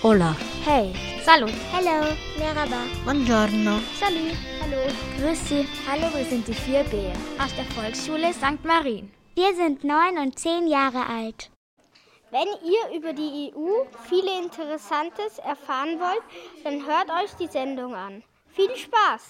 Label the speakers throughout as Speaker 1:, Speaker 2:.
Speaker 1: Hola.
Speaker 2: Hey.
Speaker 3: Salut.
Speaker 2: Hello. Merhaba.
Speaker 1: Buongiorno.
Speaker 3: Salut.
Speaker 2: Hallo. Grüß Sie. Hallo, wir sind die 4B.
Speaker 3: Aus der Volksschule St. Marien.
Speaker 2: Wir sind 9 und 10 Jahre alt.
Speaker 4: Wenn ihr über die EU viele Interessantes erfahren wollt, dann hört euch die Sendung an. Viel Spaß!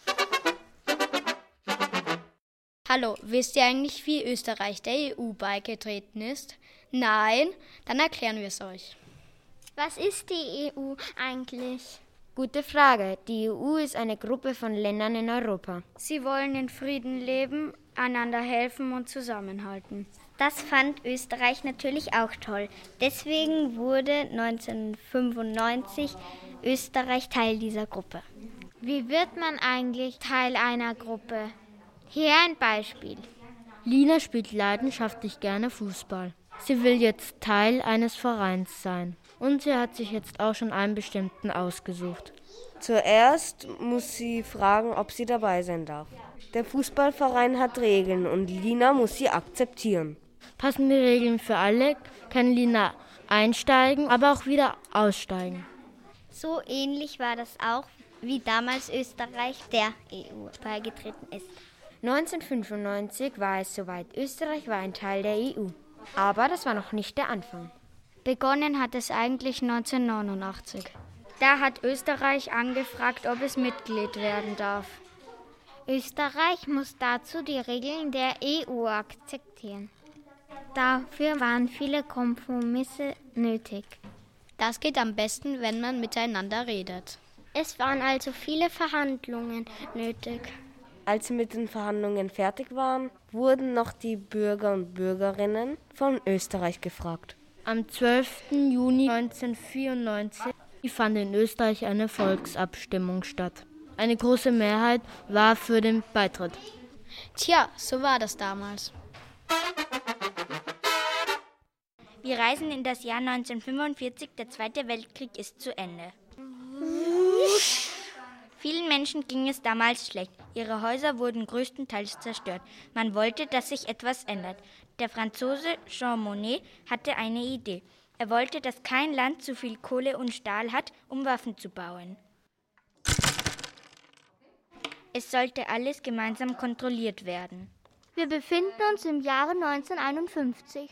Speaker 3: Hallo, wisst ihr eigentlich, wie Österreich der EU beigetreten ist? Nein? Dann erklären wir es euch.
Speaker 4: Was ist die EU eigentlich?
Speaker 2: Gute Frage. Die EU ist eine Gruppe von Ländern in Europa.
Speaker 3: Sie wollen in Frieden leben, einander helfen und zusammenhalten.
Speaker 4: Das fand Österreich natürlich auch toll. Deswegen wurde 1995 Österreich Teil dieser Gruppe.
Speaker 5: Wie wird man eigentlich Teil einer Gruppe? Hier ein Beispiel.
Speaker 1: Lina spielt leidenschaftlich gerne Fußball. Sie will jetzt Teil eines Vereins sein. Und sie hat sich jetzt auch schon einen bestimmten ausgesucht.
Speaker 6: Zuerst muss sie fragen, ob sie dabei sein darf. Der Fußballverein hat Regeln und Lina muss sie akzeptieren.
Speaker 1: Passen die Regeln für alle, kann Lina einsteigen, aber auch wieder aussteigen.
Speaker 4: So ähnlich war das auch, wie damals Österreich der EU beigetreten ist.
Speaker 2: 1995 war es soweit. Österreich war ein Teil der EU. Aber das war noch nicht der Anfang.
Speaker 3: Begonnen hat es eigentlich 1989. Da hat Österreich angefragt, ob es Mitglied werden darf.
Speaker 5: Österreich muss dazu die Regeln der EU akzeptieren. Dafür waren viele Kompromisse nötig.
Speaker 3: Das geht am besten, wenn man miteinander redet.
Speaker 4: Es waren also viele Verhandlungen nötig.
Speaker 6: Als sie mit den Verhandlungen fertig waren, wurden noch die Bürger und Bürgerinnen von Österreich gefragt.
Speaker 1: Am 12. Juni 1994 fand in Österreich eine Volksabstimmung statt. Eine große Mehrheit war für den Beitritt.
Speaker 3: Tja, so war das damals.
Speaker 7: Wir reisen in das Jahr 1945, der Zweite Weltkrieg ist zu Ende. Vielen Menschen ging es damals schlecht. Ihre Häuser wurden größtenteils zerstört. Man wollte, dass sich etwas ändert. Der Franzose Jean Monnet hatte eine Idee. Er wollte, dass kein Land zu viel Kohle und Stahl hat, um Waffen zu bauen. Es sollte alles gemeinsam kontrolliert werden.
Speaker 4: Wir befinden uns im Jahre 1951.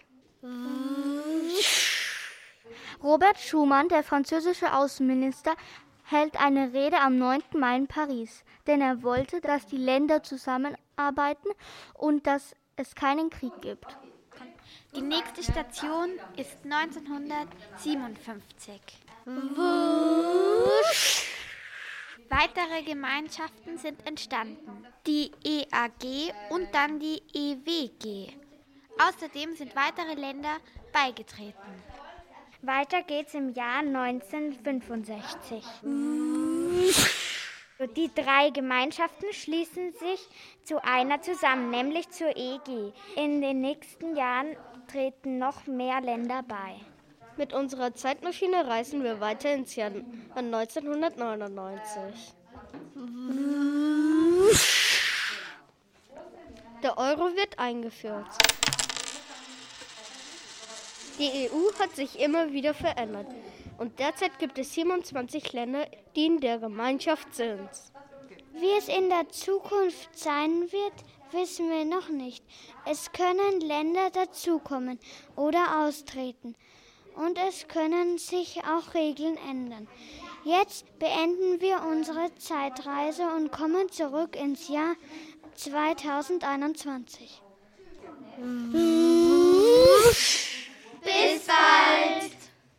Speaker 4: Robert Schuman, der französische Außenminister, hält eine Rede am 9. Mai in Paris, denn er wollte, dass die Länder zusammenarbeiten und dass es keinen Krieg gibt.
Speaker 5: Die nächste Station ist 1957. Weitere Gemeinschaften sind entstanden. Die EAG und dann die EWG. Außerdem sind weitere Länder beigetreten.
Speaker 4: Weiter geht's im Jahr 1965. Die 3 Gemeinschaften schließen sich zu einer zusammen, nämlich zur EG. In den nächsten Jahren treten noch mehr Länder bei.
Speaker 6: Mit unserer Zeitmaschine reisen wir weiter ins Jahr 1999. Der Euro wird eingeführt. Die EU hat sich immer wieder verändert und derzeit gibt es 27 Länder, die in der Gemeinschaft sind.
Speaker 4: Wie es in der Zukunft sein wird, wissen wir noch nicht. Es können Länder dazukommen oder austreten und es können sich auch Regeln ändern. Jetzt beenden wir unsere Zeitreise und kommen zurück ins Jahr 2021.
Speaker 5: Bis bald!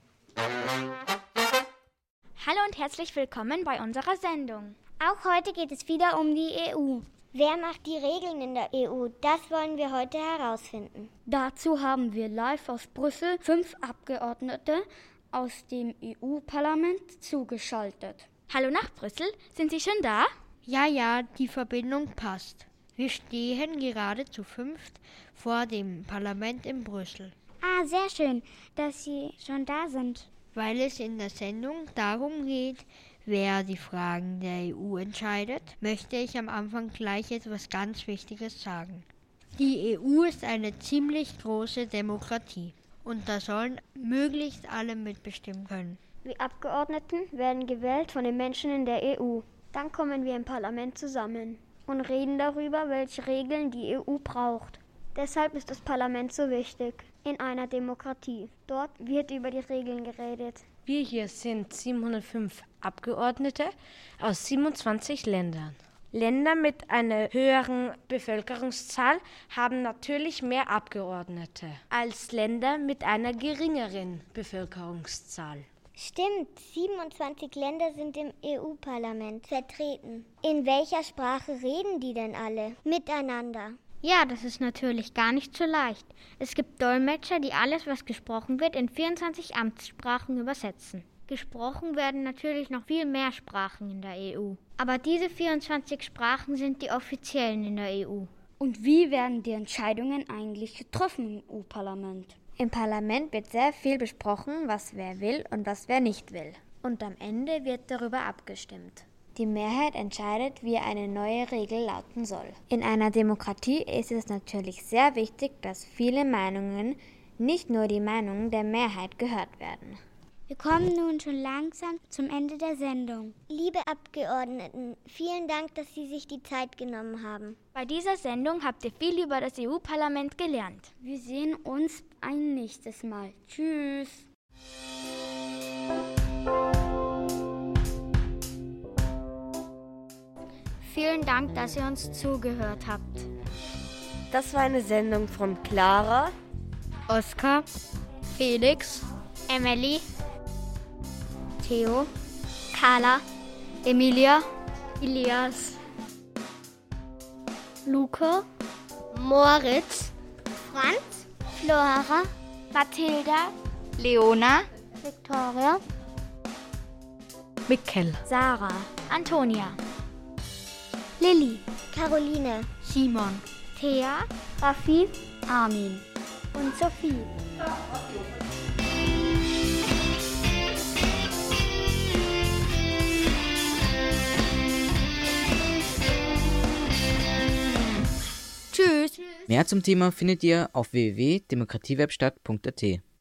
Speaker 3: Hallo und herzlich willkommen bei unserer Sendung.
Speaker 4: Auch heute geht es wieder um die EU. Wer macht die Regeln in der EU? Das wollen wir heute herausfinden.
Speaker 3: Dazu haben wir live aus Brüssel 5 Abgeordnete aus dem EU-Parlament zugeschaltet. Hallo nach Brüssel, sind Sie schon da?
Speaker 1: Ja, die Verbindung passt. Wir stehen gerade zu 5 vor dem Parlament in Brüssel.
Speaker 4: Ah, sehr schön, dass Sie schon da sind.
Speaker 1: Weil es in der Sendung darum geht, wer die Fragen der EU entscheidet, möchte ich am Anfang gleich etwas ganz Wichtiges sagen. Die EU ist eine ziemlich große Demokratie und da sollen möglichst alle mitbestimmen können.
Speaker 8: Wir Abgeordneten werden gewählt von den Menschen in der EU. Dann kommen wir im Parlament zusammen und reden darüber, welche Regeln die EU braucht. Deshalb ist das Parlament so wichtig in einer Demokratie. Dort wird über die Regeln geredet.
Speaker 6: Wir hier sind 705 Abgeordnete aus 27 Ländern. Länder mit einer höheren Bevölkerungszahl haben natürlich mehr Abgeordnete als Länder mit einer geringeren Bevölkerungszahl.
Speaker 4: Stimmt, 27 Länder sind im EU-Parlament vertreten. In welcher Sprache reden die denn alle miteinander?
Speaker 5: Ja, das ist natürlich gar nicht so leicht. Es gibt Dolmetscher, die alles, was gesprochen wird, in 24 Amtssprachen übersetzen. Gesprochen werden natürlich noch viel mehr Sprachen in der EU. Aber diese 24 Sprachen sind die offiziellen in der EU.
Speaker 3: Und wie werden die Entscheidungen eigentlich getroffen im EU-Parlament?
Speaker 2: Im Parlament wird sehr viel besprochen, was wer will und was wer nicht will. Und am Ende wird darüber abgestimmt. Die Mehrheit entscheidet, wie eine neue Regel lauten soll. In einer Demokratie ist es natürlich sehr wichtig, dass viele Meinungen, nicht nur die Meinungen der Mehrheit, gehört werden.
Speaker 4: Wir kommen nun schon langsam zum Ende der Sendung. Liebe Abgeordneten, vielen Dank, dass Sie sich die Zeit genommen haben.
Speaker 7: Bei dieser Sendung habt ihr viel über das EU-Parlament gelernt.
Speaker 3: Wir sehen uns ein nächstes Mal. Tschüss.
Speaker 5: Vielen Dank, dass ihr uns zugehört habt.
Speaker 6: Das war eine Sendung von Clara,
Speaker 1: Oskar, Felix,
Speaker 5: Emily,
Speaker 8: Theo, Carla, Emilia, Elias,
Speaker 4: Luca,
Speaker 8: Moritz,
Speaker 4: Franz, Flora,
Speaker 5: Mathilda, Leona,
Speaker 4: Victoria,
Speaker 1: Mikkel,
Speaker 5: Sarah, Antonia,
Speaker 4: Lilly, Caroline,
Speaker 1: Simon,
Speaker 5: Thea,
Speaker 8: Raffi
Speaker 3: Armin.
Speaker 4: und Sophie.
Speaker 5: Tschüss.
Speaker 9: Mehr zum Thema findet ihr auf www.demokratiewebstadt.at.